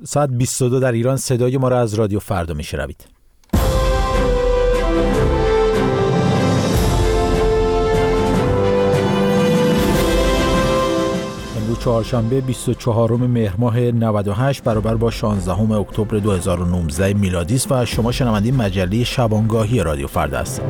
ساعت 22 در ایران صدای ما را از رادیو فردا میشنوید. امروز چهارشنبه 24 مهر ماه 98 برابر با 16 اکتبر 2019 میلادی است و شما شنونده مجله شبانگاهی رادیو فردا هستید.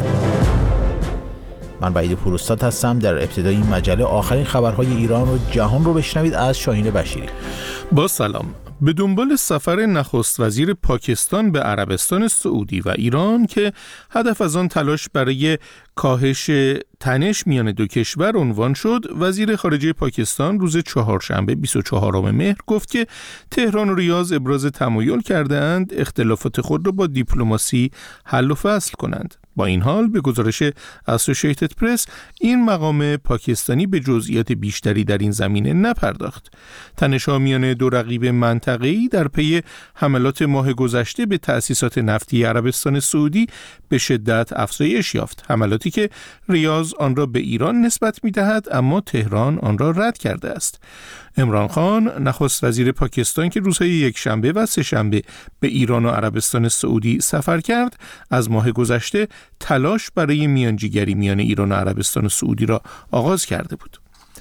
من وحید پوروستاد هستم. در ابتدای این مجله آخرین خبرهای ایران و جهان رو بشنوید از شاهین بشیری. با سلام. به دنبال سفر نخست وزیر پاکستان به عربستان سعودی و ایران که هدف از آن تلاش برای کاهش تنش میان دو کشور عنوان شد، وزیر خارجه پاکستان روز چهارشنبه 24 مهر گفت که تهران و ریاض ابراز تمایل کرده اند اختلافات خود را با دیپلماسی حل و فصل کنند. با این حال به گزارش اسوسییتد پرس این مقام پاکستانی به جزئیات بیشتری در این زمینه نپرداخت. تنش‌ها میان دو رقیب منطقه‌ای در پی حملات ماه گذشته به تأسیسات نفتی عربستان سعودی به شدت افزایش یافت. حملاتی که ریاض آن را به ایران نسبت می‌دهد اما تهران آن را رد کرده است. عمران خان نخست وزیر پاکستان که روزهای یکشنبه و سه‌شنبه به ایران و عربستان سعودی سفر کرد، از ماه گذشته تلاش برای میانجیگری میان ایران و عربستان سعودی را آغاز کرده بود.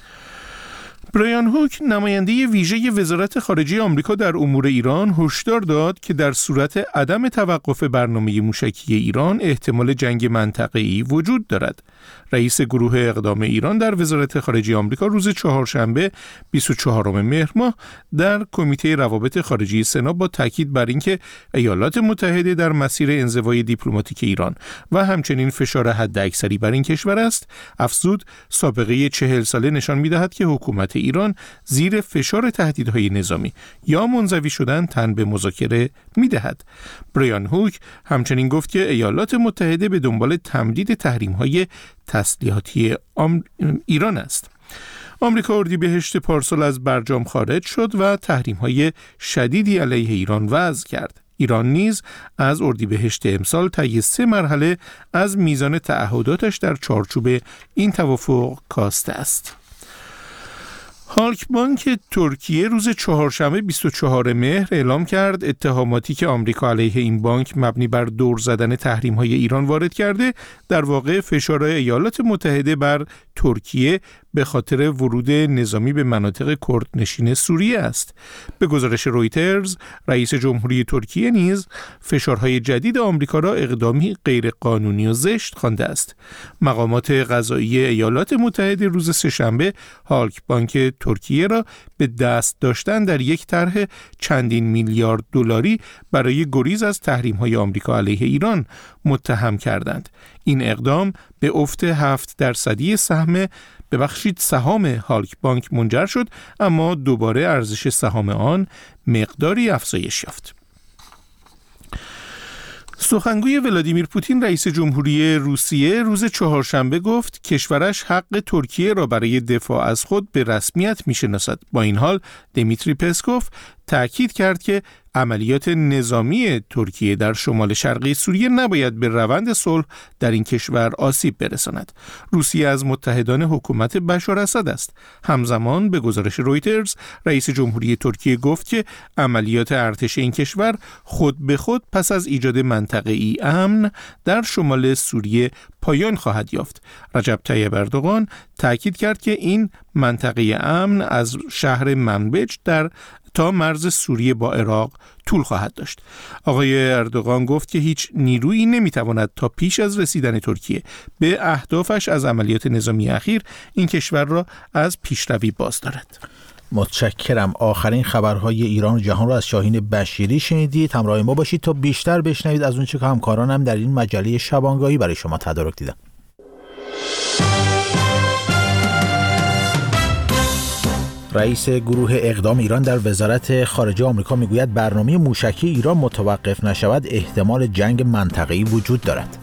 برایان هوک نماینده ویژه وزارت خارجه آمریکا در امور ایران هشدار داد که در صورت عدم توقف برنامه موشکی ایران احتمال جنگ منطقه‌ای وجود دارد. رئیس گروه اقدام ایران در وزارت خارجه آمریکا روز چهارشنبه 24 مهر ماه در کمیته روابط خارجی سنا با تاکید بر اینکه ایالات متحده در مسیر انزوای دیپلماتیک ایران و همچنین فشار حداکثری بر این کشور است، افزود سابقه 40 ساله نشان می‌دهد که حکومت ایران زیر فشار تهدیدهای نظامی یا منزوی شدن تن به مذاکره می‌دهد. برایان هوک همچنین گفت که ایالات متحده به دنبال تمدید تحریم‌های تسلیحاتی ایران است. آمریکا اردیبهشت پارسال از برجام خارج شد و تحریم‌های شدیدی علیه ایران وضع کرد. ایران نیز از اردیبهشت امسال طی 3 مرحله از میزان تعهداتش در چارچوب این توافق کاسته است. هالکبانک ترکیه روز چهارشنبه 24 مهر اعلام کرد اتهاماتی که آمریکا علیه این بانک مبنی بر دور زدن تحریم‌های ایران وارد کرده، در واقع فشارهای ایالات متحده بر ترکیه به خاطر ورود نظامی به مناطق کردنشین سوریه است. به گزارش رویترز، رئیس جمهوری ترکیه نیز فشارهای جدید آمریکا را اقدامی غیرقانونی و زشت خوانده است. مقامات قضایی ایالات متحده روز سه‌شنبه هالکبانک ترکیه را به دست داشتن در یک طرح چندین میلیارد دلاری برای گریز از تحریم‌های آمریکا علیه ایران متهم کردند. این اقدام به افت 7% سهام هالکبانک منجر شد، اما دوباره ارزش سهام آن مقداری افزایش یافت. سخنگوی ولادیمیر پوتین رئیس جمهوری روسیه روز چهارشنبه گفت کشورش حق ترکیه را برای دفاع از خود به رسمیت می‌شناسد. با این حال دمیتری پسکوف تأکید کرد که عملیات نظامی ترکیه در شمال شرقی سوریه نباید به روند صلح در این کشور آسیب برساند. روسیه از متحدان حکومت بشار اسد است. همزمان به گزارش رویترز رئیس جمهوری ترکیه گفت که عملیات ارتش این کشور خود به خود پس از ایجاد منطقه‌ای امن در شمال سوریه پایان خواهد یافت. رجب طیب اردوغان تأکید کرد که این منطقه امن از شهر منبج تا مرز سوریه با عراق طول خواهد داشت. آقای اردوغان گفت که هیچ نیرویی نمیتواند تا پیش از رسیدن ترکیه به اهدافش از عملیات نظامی اخیر این کشور را از پیشروی باز دارد. متشکرم. آخرین خبرهای ایران و جهان را از شاهین بشیری شنیدید. همراه ما باشید تا بیشتر بشنوید از اونچه که همکارانم در این مجله شبانگاهی برای شما تدارک دیدن. رئیس گروه اقدام ایران در وزارت خارجه آمریکا میگوید برنامه موشکی ایران متوقف نشود احتمال جنگ منطقه‌ای وجود دارد.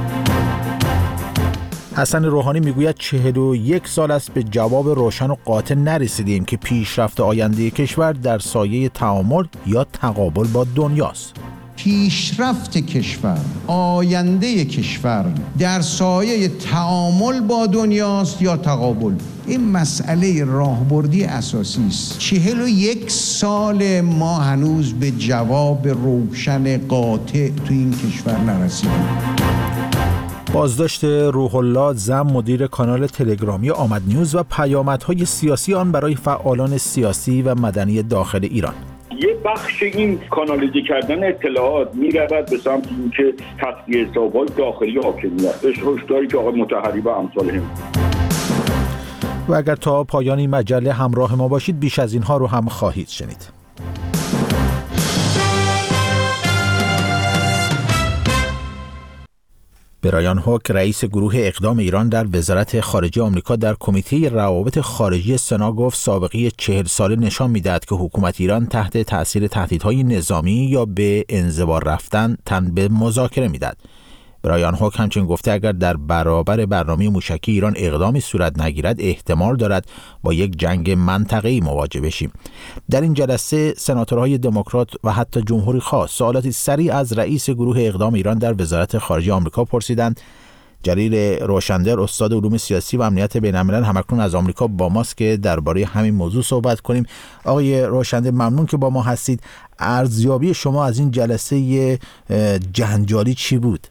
حسن روحانی میگوید 41 سال است به جواب روشن و قاطع نرسیدیم که پیشرفت آینده کشور در سایه تعامل یا تقابل با دنیاست. پیشرفت کشور، آینده کشور در سایه تعامل با دنیاست یا تقابل. این مسئله راهبردی اساسی است. 41 سال ما هنوز به جواب روشن قاطع تو این کشور نرسیدیم. بازداشت روح الله زم مدیر کانال تلگرامی آمد نیوز و پیامدهای سیاسی آن برای فعالان سیاسی و مدنی داخل ایران. یه بخش این کانالیزه کردن اطلاعات می‌رود به سمت اینکه تصفیه حساب‌های داخلی حاکمیت، هشداری که آقای مطهری و امثال هم. و اگر تا پایان این مجله همراه ما باشید بیش از اینها رو هم خواهید شنید. برایان هوک رئیس گروه اقدام ایران در وزارت خارجه آمریکا در کمیته روابط خارجی سنا گفت سابقه 40 ساله نشان می‌دهد که حکومت ایران تحت تأثیر تهدیدهای نظامی یا به انزوا رفتن تن به مذاکره می‌دهد. برایان هوک همچنین گفته اگر در برابر برنامه موشکی ایران اقدامی صورت نگیرد احتمال دارد با یک جنگ منطقه‌ای مواجه بشیم. در این جلسه سناتورهای دموکرات و حتی جمهوری خواه سوالاتی سریع از رئیس گروه اقدام ایران در وزارت خارجه آمریکا پرسیدند. جلیل روشندر استاد علوم سیاسی و امنیت بین‌الملل همکنون از آمریکا با ماست که درباره همین موضوع صحبت کنیم. آقای روشندر ممنون که با ما هستید. ارزیابی شما از این جلسه جنجالی چی بود؟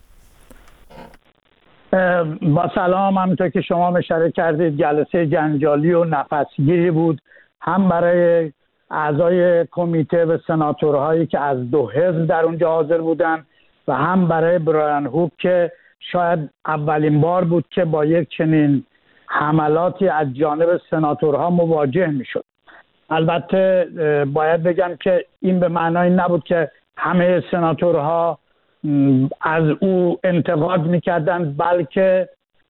با سلام، همونطور که شما اشاره کردید جلسه جنجالی و نفسگیری بود، هم برای اعضای کمیته و سناتورهایی که از دو حزب در اونجا حاضر بودن و هم برای برایان هوک که شاید اولین بار بود که با یک چنین حملاتی از جانب سناتورها مواجه میشد. البته باید بگم که این به معنای نبود که همه سناتورها از او انتقاد میکردن، بلکه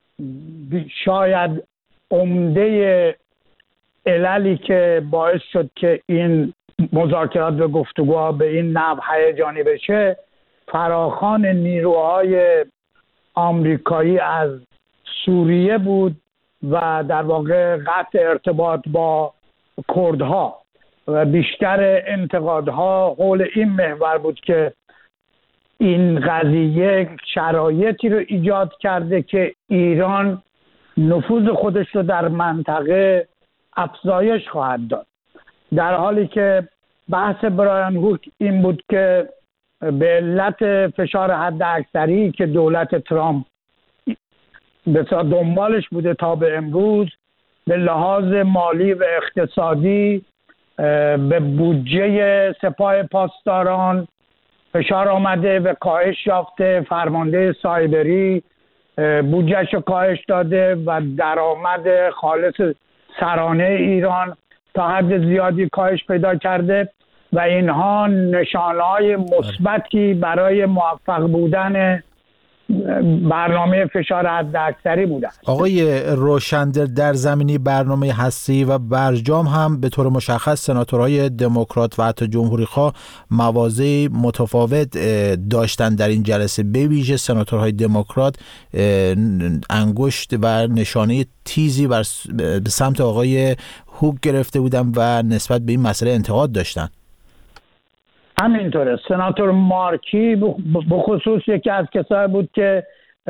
شاید عمده عللی که باعث شد که این مذاکرات و گفتگوها به این نحو هیجانی بشه فراخوان نیروهای آمریکایی از سوریه بود و در واقع قطع ارتباط با کردها و بیشتر انتقادها حول این محور بود که این قضیه شرایطی رو ایجاد کرده که ایران نفوذ خودش رو در منطقه افزایش خواهد داد، در حالی که بحث برایان هوک این بود که به علت فشار حد اکثری که دولت ترامپ بسیار دنبالش بوده تا به امروز به لحاظ مالی و اقتصادی به بودجه سپاه پاسداران فشار آمده و کاهش یافته. فرمانده سایبری بودجهش رو کاهش داده و درآمد خالص سرانه ایران تا حد زیادی کاهش پیدا کرده و اینها نشانه‌های مثبتی برای موفق بودن برنامه فشار حداکثری بودن. آقای روشندر، در زمینی برنامه هستی و برجام هم به طور مشخص سناتورهای دموکرات و حتی جمهوری خواه مواضع متفاوت داشتن در این جلسه. به ویژه سناتورهای دموکرات انگشت و نشانه تیزی به سمت آقای هوک گرفته بودن و نسبت به این مسئله انتقاد داشتن. همینطوره. سناتور مارکی بخصوص یکی از کسایی بود که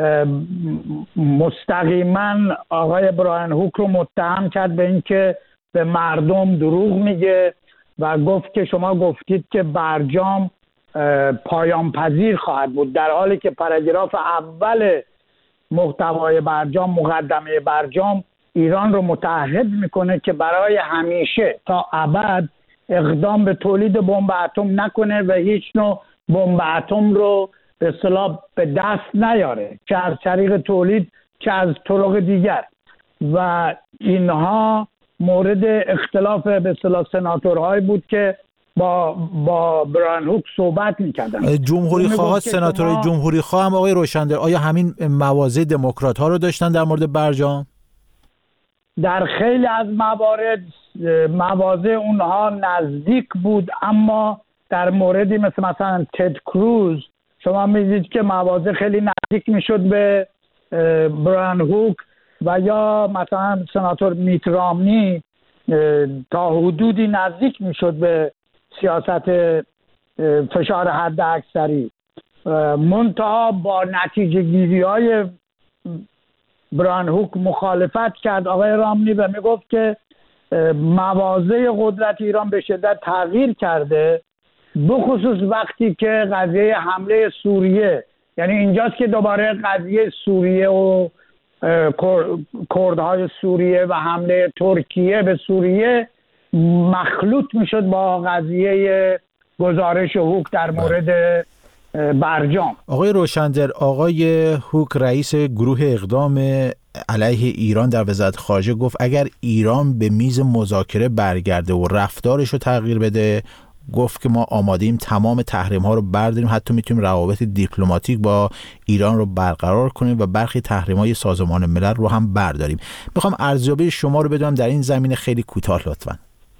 مستقیما آقای برایان هوک رو متهم کرد به اینکه به مردم دروغ میگه و گفت که شما گفتید که برجام پایان پذیر خواهد بود، در حالی که پاراگراف اول محتوای برجام، مقدمه برجام، ایران رو متعهد میکنه که برای همیشه تا ابد اقدام به تولید بمب اتم نکنه و هیچ نوع بمب اتم رو به اصطلاح به دست نیاره، چه از طریق تولید چه از طرق دیگر. و اینها مورد اختلاف به اصطلاح سناتورهایی بود که با برایان هوک صحبت می‌کردن. جمهوری خواه، سناتورهای جمهوری خواه هم آقای روشندر آیا همین مواضع دموکرات ها رو داشتن در مورد برجام؟ در خیلی از موارد مواضع اونها نزدیک بود، اما در موردی مثلا تد کروز شما می‌دید که مواضع خیلی نزدیک میشد به برایان هوک و یا مثلا سناتور میت رامنی تا حدودی نزدیک میشد به سیاست فشار حد اکثری. منتها با نتیجه گیری های برایان هوک مخالفت کرد آقای رامنی و میگفت که مواضع قدرت ایران به شدت تغییر کرده، بخصوص وقتی که قضیه حمله سوریه، یعنی اینجاست که دوباره قضیه سوریه و کردهای سوریه و حمله ترکیه به سوریه مخلوط میشد با قضیه گزارش هوک در مورد برجام. آقای روشندر، آقای هوک رئیس گروه اقدام علیه ایران در وزارت خارجه گفت اگر ایران به میز مذاکره برگرده و رفتارش رو تغییر بده، گفت که ما آماده‌ایم تمام تحریم ها رو برداریم، حتی میتونیم روابط دیپلماتیک با ایران رو برقرار کنیم و برخی تحریم های سازمان ملل رو هم برداریم. میخوام ارزیابی شما رو بدونم در این زمینه خیلی کوتاه لطفاً.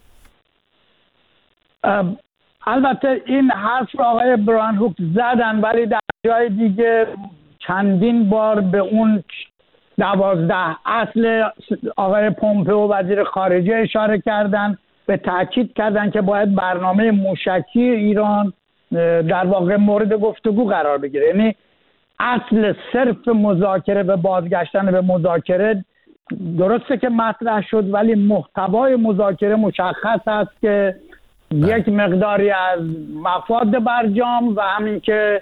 البته این حرف رو آقای برایان هوک زدن، ولی در جای دیگه چندین بار به اون 12 اصل آقای پومپئو وزیر خارجه اشاره کردن، به تاکید کردن که باید برنامه موشکی ایران در واقع مورد گفتگو قرار بگیره. یعنی اصل صرف مذاکره و بازگشتن به مذاکره درسته که مطرح شد، ولی محتوای مذاکره مشخص است که یک مقداری از مفاد برجام و همین که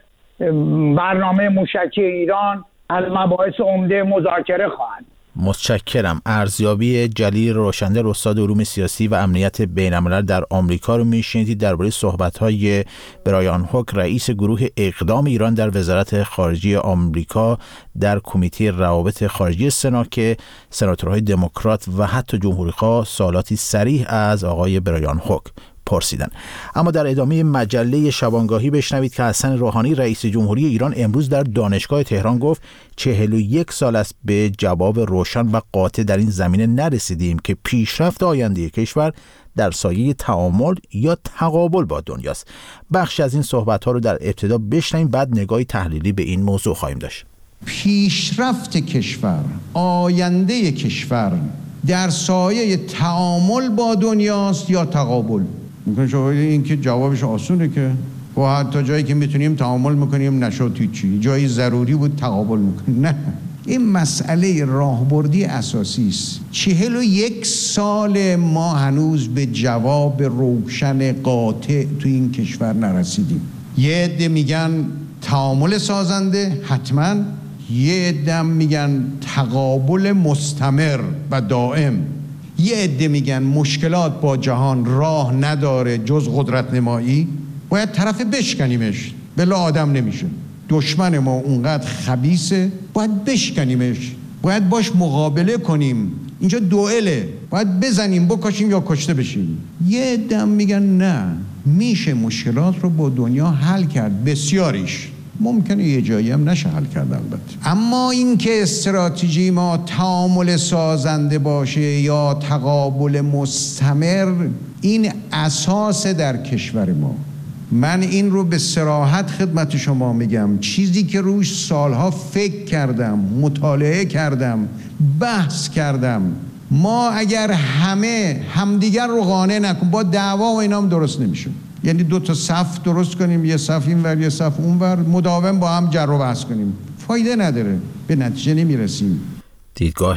برنامه موشکی ایران از مباحث عمده مذاکره خواهد. متشکرم. ارزیابی جلیل روشندر، استاد علوم سیاسی و امنیت بین‌الملل در آمریکا رو میشنیدید درباره صحبت‌های برایان هوک رئیس گروه اقدام ایران در وزارت خارجه آمریکا در کمیته روابط خارجی سنا که سناتورهای دموکرات و حتی جمهوری‌خواه سوالاتی صریح از آقای برایان هوک پرسیدن. اما در ادامه مجله شبانگاهی بشنوید که حسن روحانی رئیس جمهوری ایران امروز در دانشگاه تهران گفت 41 سال است به جواب روشن و قاطع در این زمینه نرسیدیم که پیشرفت آینده کشور در سایه تعامل یا تقابل با دنیاست. بخش از این صحبت‌ها رو در ابتدا بشنویم، بعد نگاهی تحلیلی به این موضوع خواهیم داشت. پیشرفت کشور، آینده کشور در سایه تعامل با دنیاست یا تقابل؟ میکنه شما این که جوابش آسونه که و حتی جایی که میتونیم تعامل میکنیم نشد هیچی، جایی ضروری بود تقابل میکنیم. نه، این مسئله راهبردی اساسی است. 41 سال ما هنوز به جواب روشن قاطع تو این کشور نرسیدیم. یه عده میگن تعامل سازنده حتما، یه عده میگن تقابل مستمر و دائم، یه عده میگن مشکلات با جهان راه نداره جز قدرت نمایی، باید طرف بشکنیمش، بلا آدم نمیشه. دشمن ما اونقدر خبیثه باید بشکنیمش، باید باش مقابله کنیم، اینجا دوئله، باید بزنیم بکشیم یا کشته بشیم. یه عده میگن نه، میشه مشکلات رو با دنیا حل کرد، بسیاریش ممکنه یه جایی هم نشه حل کرد البته، اما اینکه استراتژی ما تعامل سازنده باشه یا تقابل مستمر، این اساس در کشور ما. من این رو به صراحت خدمت شما میگم، چیزی که روش سالها فکر کردم، مطالعه کردم، بحث کردم. ما اگر همه همدیگر رو قانع نکنیم، با دعوا و اینا هم درست نمیشه. یعنی 2 تا صف درست کنیم، یه صف این ور یه صف اون ور، مداوم با هم جر و بحث کنیم، فایده نداره، به نتیجه نمیرسیم. دیدگاه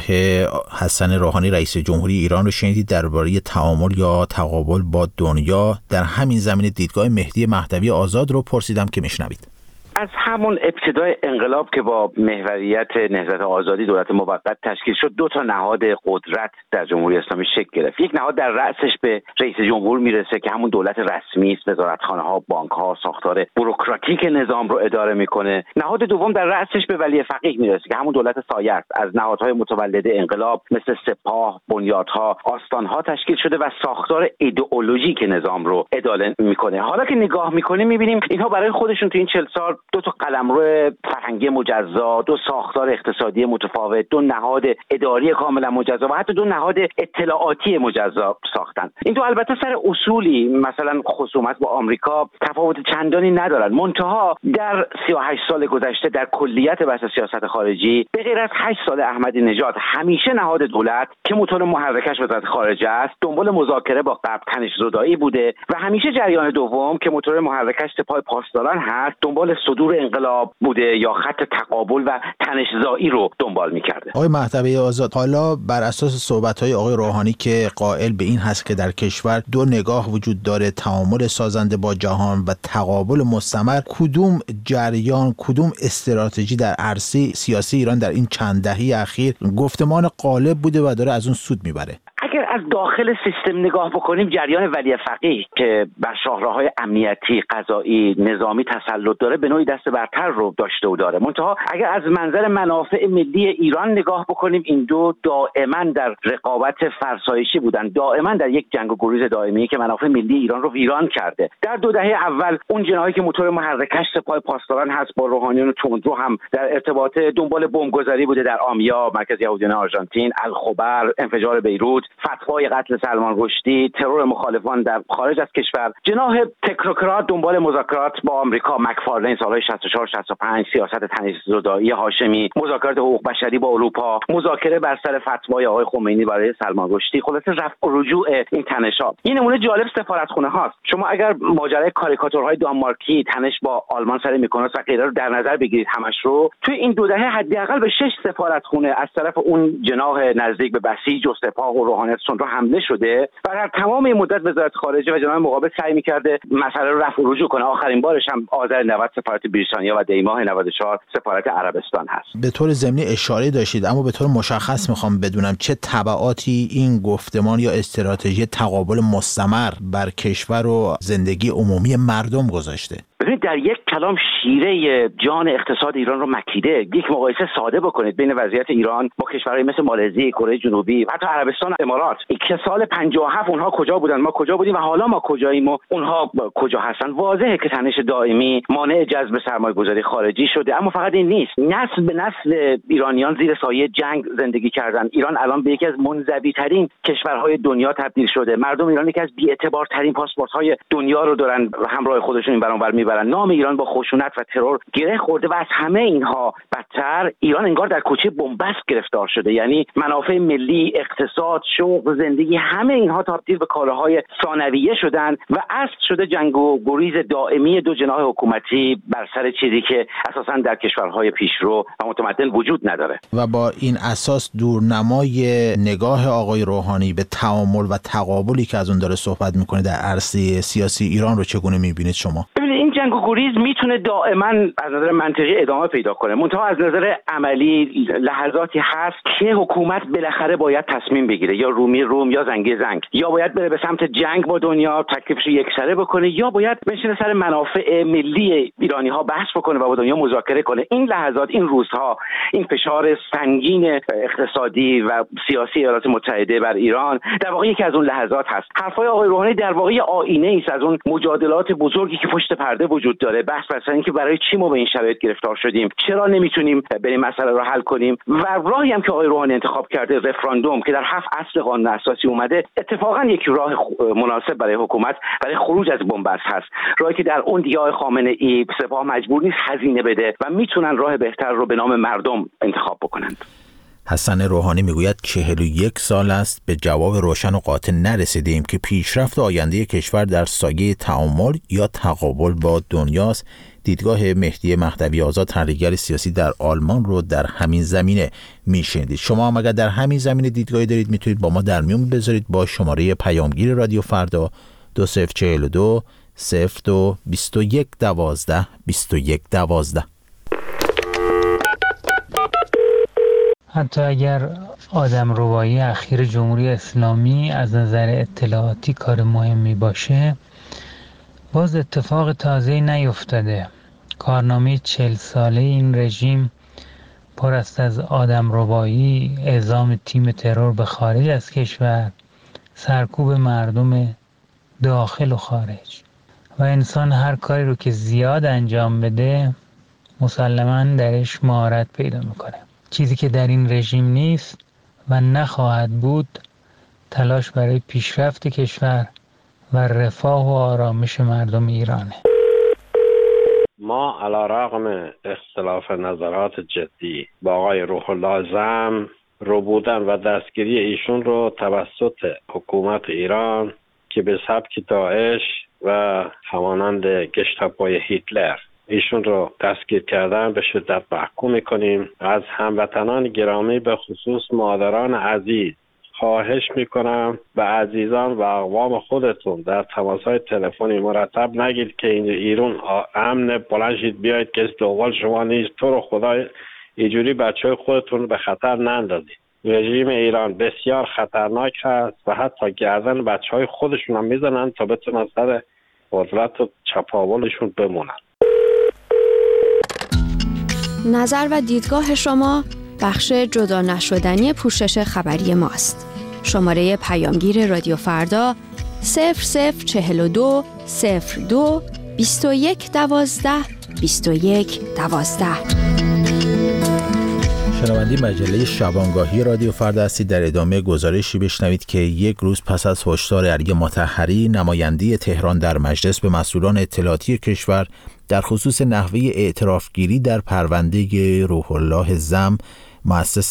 حسن روحانی رئیس جمهوری ایران رو شنیدید درباره تعامل یا تقابل با دنیا. در همین زمینه دیدگاه مهدی مهدوی آزاد رو پرسیدم که میشنوید. از همون ابتدای انقلاب که با محوریت نهضت آزادی دولت موقت تشکیل شد، 2 تا نهاد قدرت در جمهوری اسلامی شکل گرفت. یک نهاد در رأسش به رئیس جمهور میرسه که همون دولت رسمی است، وزارتخانه‌ها، بانک‌ها، ساختار بوروکراتیک نظام رو اداره میکنه. نهاد دوم در رأسش به ولی فقیه میرسه که همون دولت سایه است، از نهادهای متولد انقلاب مثل سپاه، بنیادها، آستانها تشکیل شده و ساختار ایدئولوژیک نظام رو اداره میکنه. حالا که نگاه میکنیم میبینیم اینها برای خودشون تو این 40 سال دو تا قلمرو فرهنگی مجزا، دو ساختار اقتصادی متفاوت، دو نهاد اداری کاملا مجزا و حتی دو نهاد اطلاعاتی مجزا ساختن. این دو البته سر اصولی مثلا خصومت با آمریکا تفاوت چندانی ندارن، منتها در 38 سال گذشته در کلیت بحث سیاست خارجی به غیر از 8 سال احمدی نژاد همیشه نهاد دولت که موتور محرکش وزارت خارجه است دنبال مذاکره با غرب تنش زدایی بوده و همیشه جریان دوم که موتور محرکش سپاه پاسداران هست دنبال صدور انقلاب بوده یا خط تقابل و تنش زایی رو دنبال می‌کرده. آقای مهدوی آزاد، حالا بر اساس صحبت‌های آقای روحانی که قائل به این هست که در کشور دو نگاه وجود داره، تعامل سازنده با جهان و تقابل مستمر، کدوم جریان، کدوم استراتژی در عرصه سیاسی ایران در این چند دهه اخیر گفتمان غالب بوده و داره از اون سود میبره؟ اگر از داخل سیستم نگاه بکنیم، جریان ولی فقیه که بر شاهراهای امنیتی، قضایی، نظامی تسلط داره به نوعی دست برتر رو داشته و داره. منتها اگر از منظر منافع ملی ایران نگاه بکنیم، این دو دائما در رقابت فرسایشی بودن، دائما در یک جنگ و گریز دائمی که منافع ملی ایران رو ویران کرده. در 2 دهه اول اون جناحی که موتور محرکش سپاه پاسداران هست با روحانیون تندرو هم در ارتباط دنبال بمبگذاری بوده در آمیا، مرکز یهودیان آرژانتین، الخبر، انفجار بیروت، فتوای قتل سلمان رشدی، ترور مخالفان در خارج از کشور. جناح تکنوکرات دنبال مذاکرات با آمریکا، مکفارلین سالهای 64 65، سیاست تنش زدایی هاشمی، مذاکرات حقوق بشری با اروپا، مذاکره بر سر فتوای آقای خمینی برای سلمان رشدی، خلاصه رفع و رجوع این تنش‌ها. این نمونه جالب سفارتخونه هاست. شما اگر ماجرای کاریکاتورهای دانمارکی، تنش با آلمان سر میکنوس و غیره رو در نظر بگیرید همش رو، توی این 2 دهه حداقل به 6 سفارتخونه از طرف اون جناح نزدیک به بسیج و سپاه و روحانیت رو حمله شده و در تمام این مدت وزارت خارجه و جناح مقابل سعی می‌کرده مسئله رو رفع و رجوع کنه. آخرین بارش هم آذر 90 سفارت بریتانیا و دیماه 94 سفارت عربستان هست. به طور ضمنی اشاره داشتید، اما به طور مشخص میخوام بدونم چه تبعاتی این گفتمان یا استراتژی تقابل مستمر بر کشور و زندگی عمومی مردم گذاشته؟ ببینید، در یک کلام شیره جان اقتصاد ایران رو مکیده. یک مقایسه ساده بکنید بین وضعیت ایران با کشورهای مثل مالزی، کره جنوبی و حتی عربستان و امارات. که سال 57 اونها کجا بودن، ما کجا بودیم و حالا ما کجاییم و اونها کجا هستن. واضحه که تنش دائمی مانع جذب سرمایه‌گذاری خارجی شده. اما فقط این نیست، نسل به نسل ایرانیان زیر سایه جنگ زندگی کردن. ایران الان به یکی از منزوی‌ترین کشورهای دنیا تبدیل شده. مردم ایران یکی از بی‌اعتبارترین پاسپورت‌های دنیا رو دارن همراه خودشون این برانور میبرن. نام ایران با خشونت و ترور گره خورده و از همه اینها بدتر ایران انگار در کوچه بنبست گرفتار شده. یعنی منافع ملی، اقتصاد، شغل، زندگی، همه اینها تبدیل به کالاهای ثانویه شدن و اصل شده جنگ و گریز دائمی دو جناح حکومتی بر سر چیزی که اساساً در کشورهای پیشرو و متمدن وجود نداره. و با این اساس دورنمای نگاه آقای روحانی به تعامل و تقابلی که از اون داره صحبت میکنه در عرصه سیاسی ایران رو چگونه میبینید شما؟ این جنگ و گریز میتونه دائما از نظر منطقی ادامه پیدا کنه، منتها از نظر عملی لحظاتی هست که حکومت بالاخره باید تصمیم بگیره، یا رومی روم یا زنگی زنگ، یا باید بره به سمت جنگ با دنیا تکلیفش یکسره بکنه، یا باید بشینه سر منافع ملی ایرانی ها بحث بکنه و با دنیا مذاکره کنه. این لحظات، این روزها، این فشار سنگین اقتصادی و سیاسی ایالات متحده بر ایران در واقع یکی از اون لحظات هست. حرفای آقای روحانی در واقع آینه است از اون مجادلات بزرگی که پشت پرده وجود داره. بحث مثلا اینکه برای چی ما به این شرایط گرفتار شدیم، چرا نمیتونیم بریم مسئله رو حل کنیم، و راهی هم که آقای روحانی انتخاب کرده، رفراندوم که در 7 اصل قانون اساسی اومده، اتفاقا یک راه مناسب برای حکومت برای خروج از بنبست هست. راهی که در اون دیگه خامنه ای سپاه مجبور نیست هزینه بده و میتونن راه بهتر رو به نام مردم انتخاب بکنند. حسن روحانی میگوید 41 سال است به جواب روشن و قاطع نرسیدیم که پیشرفت آینده کشور در سایه تعامل یا تقابل با دنیاست. دیدگاه مهدی مهدوی آزاد، تحلیلگر سیاسی در آلمان، رو در همین زمینه میشنیدید. شما هم اگر در همین زمینه دیدگاهی دارید میتونید با ما در میون بذارید با شماره پیامگیر رادیو فردا 2042 02 21 12 21 12. حتی اگر آدمربایی اخیر جمهوری اسلامی از نظر اطلاعاتی کار مهمی باشه، باز اتفاق تازه‌ای نیفتاده. کارنامه 40 ساله این رژیم پر است از آدمربایی، اعزام تیم ترور به خارج از کشور، سرکوب مردم داخل و خارج. و انسان هر کاری رو که زیاد انجام بده مسلماً درش مهارت پیدا میکنه. چیزی که در این رژیم نیست و نخواهد بود تلاش برای پیشرفت کشور و رفاه و آرامش مردم ایرانه. ما علیرغم اختلاف نظرات جدی با آقای روح الله زم رو بودن و دستگیری ایشون رو توسط حکومت ایران که به سبک داعش و همانند گشتاپوی هیتلر ایشون رو دستگیر کردن به شدت محکوم میکنیم. از هموطنان گرامی به خصوص مادران عزیز خواهش میکنم به عزیزان و اقوام خودتون در تماسهای تلفنی مرتب نگید که این ایران امن، بلند شید بیایید که دنبال شما نیست. تو رو خدا اینجوری بچهای خودتون به خطر نندازید. رژیم ایران بسیار خطرناک هست و حتی گردن بچهای خودشون هم میزنن تا بتونن سر قدرت و چپاولشون بمونن. نظر و دیدگاه شما بخش جدا نشدنی پوشش خبری ماست. شماره پیامگیر رادیو فردا 0042 02 21 12 21 12. شنونده مجله شبانگاهی رادیو فردا هستید. در ادامه گزارشی بشنوید که یک روز پس از هشدار علی مطهری نماینده تهران در مجلس به مسئولان اطلاعاتی کشور در خصوص نحوه اعترافگیری در پرونده روح الله زم، مؤسس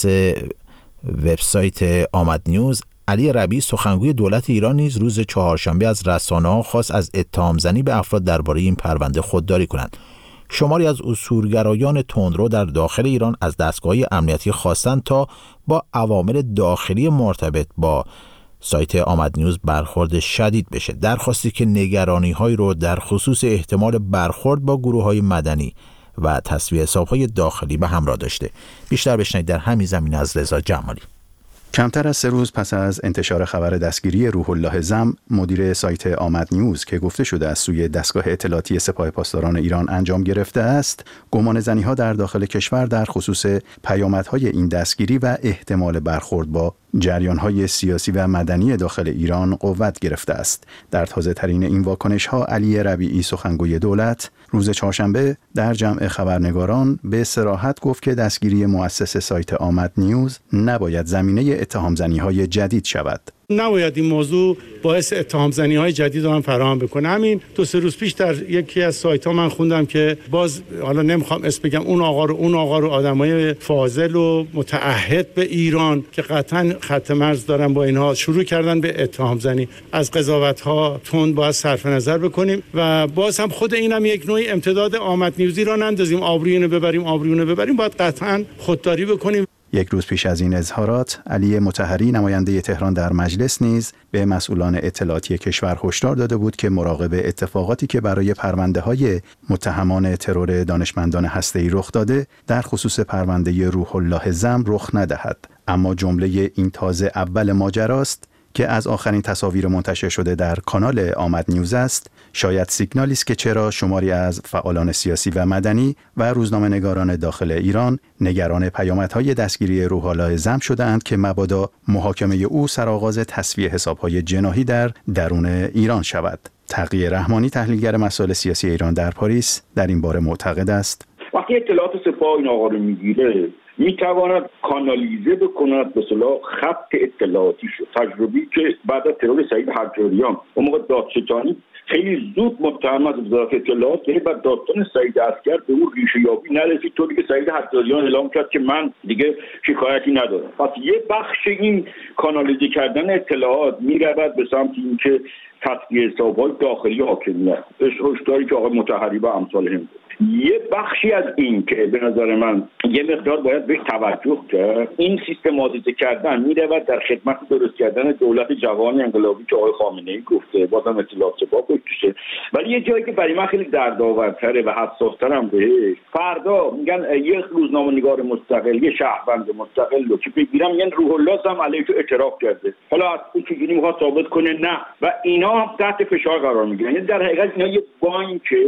وبسایت آمد نیوز، علی ربیعی سخنگوی دولت ایران نیز روز چهارشنبه از رسانه‌ها خواست از اتهام زنی به افراد درباره این پرونده خودداری کنند. شماری از اصولگرایان تندرو در داخل ایران از دستگاه‌های امنیتی خواستند تا با عوامل داخلی مرتبط با سایت آمد نیوز برخورد شدید بشه. درخواستی که نگرانی‌هایی رو در خصوص احتمال برخورد با گروه‌های مدنی و تصفیه حساب‌های داخلی به همراه داشته. بیشتر بشنوید در همین زمینه از رضا جمالی. کمتر از 3 روز پس از انتشار خبر دستگیری روح الله زم، مدیر سایت آمد نیوز که گفته شده از سوی دستگاه اطلاعاتی سپاه پاسداران ایران انجام گرفته است، گمان زنی‌ها در داخل کشور در خصوص پیامدهای این دستگیری و احتمال برخورد با جریان‌های سیاسی و مدنی داخل ایران قوت گرفته است. در تازه‌ترین این واکنش‌ها علی ربیعی سخنگوی دولت روز چهارشنبه در جمع خبرنگاران به صراحت گفت که دستگیری مؤسس سایت آمد نیوز نباید زمینه اتهام زنی‌های جدید شود. نباید این موضوع باعث اتهام زنی‌های جدید هم فراهم بکنه. همین 2-3 روز پیش در یکی از سایت‌ها من خوندم که باز حالا نمیخوام اسم بگم اون آقا رو آدمای فاضل و متعهد به ایران که قطعاً خط مرز دارن با اینها شروع کردن به اتهام زنی. از قضاوت‌ها تند باید صرف نظر بکنیم و باز هم خود اینم یک نوعی امتداد آمد نیوزی را نندازیم آبرویونو ببریم، باید قطعاً خودداری بکنیم. یک روز پیش از این اظهارات، علی مطهری نماینده تهران در مجلس نیز به مسئولان اطلاعاتی کشور هشدار داده بود که مراقب اتفاقاتی که برای پرونده‌های متهمان ترور دانشمندان هسته‌ای رخ داده در خصوص پرونده روح الله زم رخ ندهد. اما جمله این تازه اول ماجراست که از آخرین تصاویر منتشر شده در کانال آمد نیوز است، شاید سیگنالی است که چرا شماری از فعالان سیاسی و مدنی و روزنامه‌نگاران داخل ایران نگران پیامدهای دستگیری روح الله زم شده‌اند که مبادا محاکمه او سرآغاز تصفیه حساب‌های جناحی در درون ایران شود. تقی رحمانی، تحلیلگر مسائل سیاسی ایران در پاریس، در این باره معتقد است وقتی اطلاعات سپاه این آقا رو میگیره میتواند کانالیزه بکند به اصطلاح خط اطلاعاتی شد. تجربی که بعد از ترور سعید حجاریان اون موقع دادستانی خیلی زود متهم از وزارت اطلاعات که بعد داستان سعید عسکر به اون ریشه یابی نرسید، طوری که سعید حجاریان اعلام کرد که من دیگه شکایتی ندارم. پس یه بخش این کانالیزه کردن اطلاعات میرود به سمت اینکه تصفیه حساب‌های داخلی حاکمیت، هشداری که آقای مطهری و امثال هم بود. یه بخشی از این که به نظر من یه مقدار باید بهش توجه کرد، این سیستماتیزه کردن میرود در خدمت درست کردن دولت جوان انقلابی که آقای خامنه‌ای گفته، بازم اطلاعات سپاه بکشه. ولی یه جایی که برای من خیلی دردآورتره و حساس‌ترم بهش، فردا میگن یک روزنامه‌نگار مستقل، یه شهروند مستقل رو که بگیرم میگن روح الله زم علیه تو اعتراف کرده، حالا از اون چجوری میخواد ثابت کنه؟ نه، و اینا تحت فشار قرار میگیرن. یعنی در حقیقت اینا یه بانک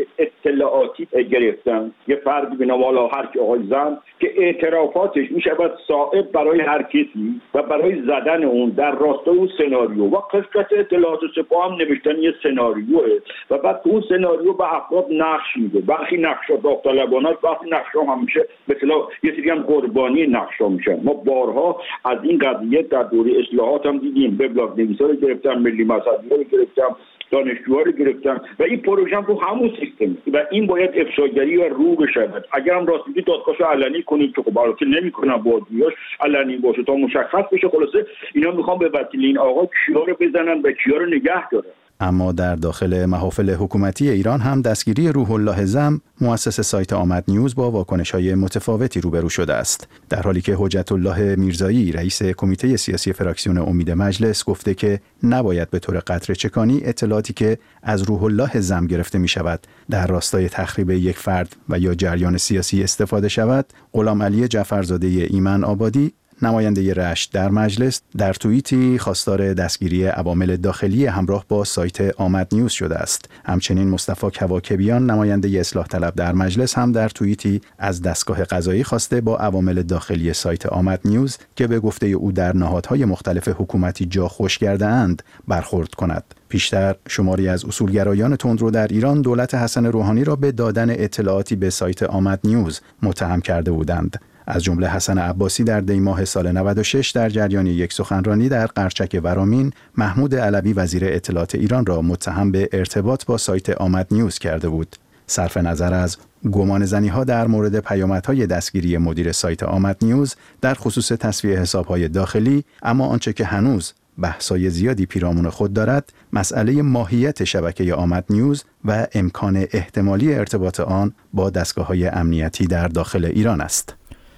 اطلاعاتی گرفتن، یه فردی به نام آقای زم که اعترافاتش میشود صائب برای هر کسی و برای زدن اون در راستای اون سناریو و قسمت اطلاعات سپاه هم نوشتن یه سناریوه و بعد اون سناریو به افراد نقش میده. وقتی نقشا داوطلبانه، وقتی نقشا هم میشه مثلا یه سری هم قربانی نقشا میشن. ما بارها از این قضیه در دوره اصلاحات هم دیدیم، وبلاگ نویسا رو گرفتن، ملی مذهبی رو گرفتن، دانشجوها رو گرفتن و این پروژه هم رو همون سیستم و این باید افشاگری و رو بشود. اگر هم راستی دادگاهشو علنی کنید که خب البته نمی‌کنن، بازجوییاش علنی باشه تا مشخص بشه. خلاصه اینا میخوان به وسیله این آقا کیا رو بزنن و کیا رو نگه دارن. اما در داخل محافل حکومتی ایران هم دستگیری روح الله زم مؤسس سایت آمد نیوز با واکنش‌های متفاوتی روبرو شده است، در حالی که حجت الله میرزایی رئیس کمیته سیاسی فراکسیون امید مجلس گفته که نباید به طور قطره‌چکانی اطلاعاتی که از روح الله زم گرفته می‌شود در راستای تخریب یک فرد و یا جریان سیاسی استفاده شود. غلام علی جعفرزاده ایمن آبادی نماینده رشت در مجلس در توییتی خواستار دستگیری عوامل داخلی همراه با سایت آمد نیوز شده است. همچنین مصطفی کواکبیان نماینده اصلاح طلب در مجلس هم در توییتی از دستگاه قضایی خواسته با عوامل داخلی سایت آمد نیوز که به گفته او در نهادهای مختلف حکومتی جا خوش کرده‌اند برخورد کند. پیشتر شماری از اصولگرایان تندرو در ایران دولت حسن روحانی را به دادن اطلاعاتی به سایت آمد نیوز متهم کرده بودند. از جمله حسن عباسی در دی ماه سال 96 در جریان یک سخنرانی در قرچک ورامین، محمود علوی وزیر اطلاعات ایران را متهم به ارتباط با سایت آمد نیوز کرده بود. صرف نظر از گمانه‌زنی‌ها در مورد پیامدهای دستگیری مدیر سایت آمد نیوز در خصوص تسویه حساب‌های داخلی، اما آنچه که هنوز بحث‌های زیادی پیرامون خود دارد، مسئله ماهیت شبکه آمد نیوز و امکان احتمالی ارتباط آن با دستگاه‌های امنیتی در داخل ایران است.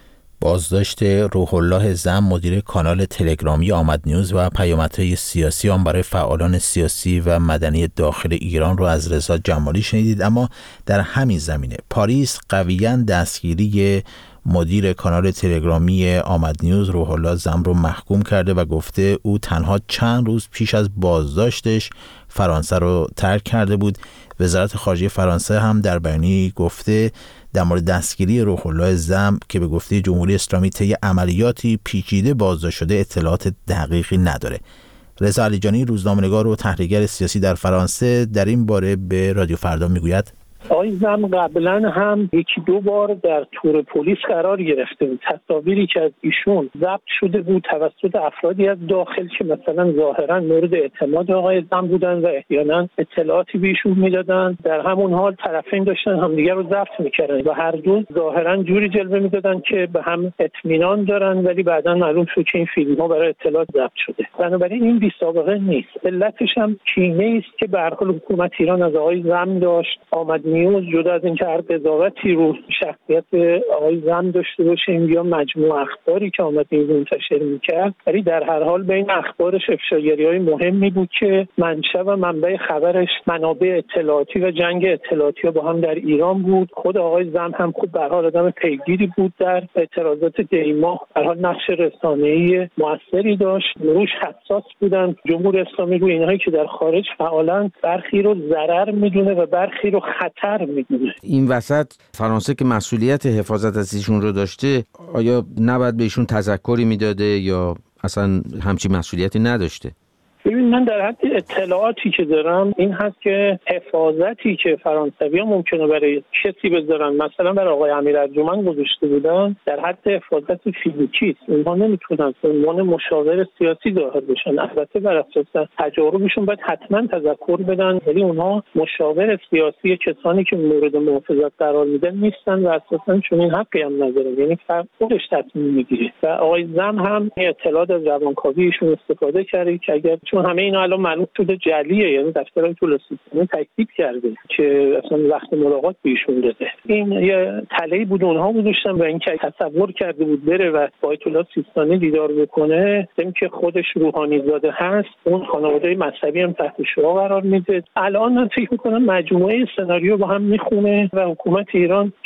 بازداشت روح الله زم مدیر کانال تلگرامی آمد نیوز و پیامدهای سیاسی آن برای فعالان سیاسی و مدنی داخل ایران رو از رضا جمالی شنیدید. اما در همین زمینه پاریس قویاً دستگیری مدیر کانال تلگرامی آمد نیوز روح الله زم رو محکوم کرده و گفته او تنها چند روز پیش از بازداشتش فرانسه رو ترک کرده بود. وزارت خارجه فرانسه هم در بیانیه‌ای گفته در مورد دستگیری روح الله زم که به گفته جمهوری اسلامی طی عملیاتی پیچیده بازداشت شده اطلاعات دقیقی نداره. رضا علیجانی روزنامه‌نگار و تحلیلگر سیاسی در فرانسه در این باره به رادیو فردا میگوید آقای زم قبلا هم یکی دو بار در تور پلیس قرار گرفته بود. تصاویری که از ایشون ضبط شده بود توسط افرادی از داخل که مثلا ظاهرا مورد اعتماد آقای زم بودن و احیانا اطلاعاتی به ایشون میدادن، در همون حال طرفین داشتن همدیگر رو ضبط میکردن و هر دو ظاهرا جوری جلوه میدادن که به هم اطمینان دارن، ولی بعدا معلوم شد که این فیلم ها برای اطلاعات ضبط شده. بنابراین این بی سابقه نیست. علتش هم کینه است که به هر حال حکومت ایران از آقای زم داشت. آمد نیوز جدا از اینکه هر قضاوتی رو شخصیت آقای زم داشته باشه، این یا مجموع اخباری که آمد نیوز منتشر میکرد، ولی در هر حال بین اخبارش افشاگری‌های مهمی بود که منشأ و منبع خبرش منابع اطلاعاتی و جنگ اطلاعاتی با هم در ایران بود. خود آقای زم هم خوب به هر حال آدم پیگیری بود در اعتراضات دیما، به هر حال نقش رسانه‌ای موثری داشت، روش حساس بودن. جمهوری اسلامی رو اینایی که در خارج فعالن برخی رو ضرر میدونه و برخی رو خطر میدونه. این وسط فرانسه که مسئولیت حفاظت از ایشون رو داشته، آیا نباید به ایشون تذکری میداده یا اصلا همچین مسئولیتی نداشته؟ ببین، من در حد اطلاعاتی که دارم این هست که حفاظتی که فرانسوی‌ها ممکنه برای کسی بذارن، مثلا برای آقای امیرارجمند گذاشته بودن، در حد حفاظت فیزیکی است. اونها نمیتونن به عنوان مشاور سیاسی ظاهر بشن. البته بر اساس تجاربشون باید حتما تذکر بدن، ولی اونها مشاور سیاسی کسانی که مورد محافظت قرار میدن نیستن و اساسا چون این حقی هم ندارن، یعنی فرد خودش تصمیم میگیره. و آقای زم هم اطلاعات از روانکاویشون استفاده کرده که اگر چون همه اینا الان معلوم شده جعلیه، یعنی دفتر طول سیستم تکذیب کرده که اصلا وقت ملاقات بهشون داده. این یه تله‌ای بود اونها گذاشتن و اینکه تصور کرده بود بره و با آیت الله سیستانی دیدار بکنه، اینکه خودش روحانی زاده هست، اون خانواده مذهبی هم تحت شعاع قرار میده. الان من فکر می‌کنم مجموعه سناریو با هم میخونه و حکومت ایران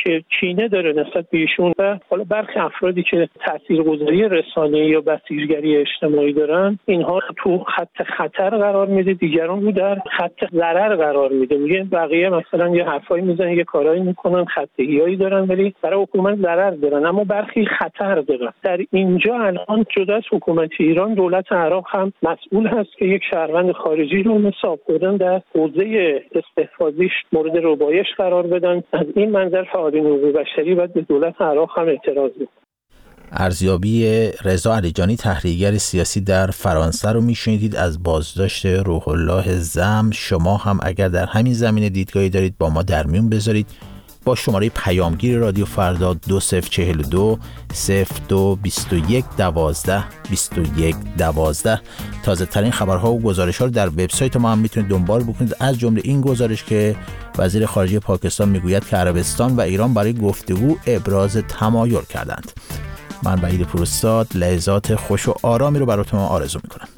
که کینه داره نسبت به ایشون و حالا برخی افرادی که تاثیرگذاری رسانه‌ای یا بسیجگری اجتماعی دارن، اینها تو خط خطر قرار میده، دیگران رو در خط ضرر قرار میده. میگه بقیه مثلا یه حرفایی میزنن، یه کارایی میکنن، خطه‌ایایی دارن ولی برای حکومت ضرر دارن، اما برخی خطر دارن. در اینجا الان جدا از حکومت ایران، دولت عراق هم مسئول هست که یک شهروند خارجی رو مثل کردن در حوزه استحفاظیش مورد ربایش قرار بدن. از این منظر فعالین حقوق بشری باید به دولت عراق هم اعتراض کنند. ارزیابی رضا علیجانی، تحلیلگر سیاسی در فرانسه رو میشنیدید از بازداشت روح الله زم. شما هم اگر در همین زمینه دیدگاهی دارید با ما در میون بذارید. با شماره پیامگیر رادیو فردا 2042 02 21 12 21 12 تازه ترین خبرها و گزارش ها رو در وبسایت ما هم میتونید دنبال بکنید، از جمله این گزارش که وزیر خارجه پاکستان میگوید که عربستان و ایران برای گفتگو ابراز تمایل کردند. من وحید پوراستاد لحظات خوش و آرامی رو براتون آرزو میکنم.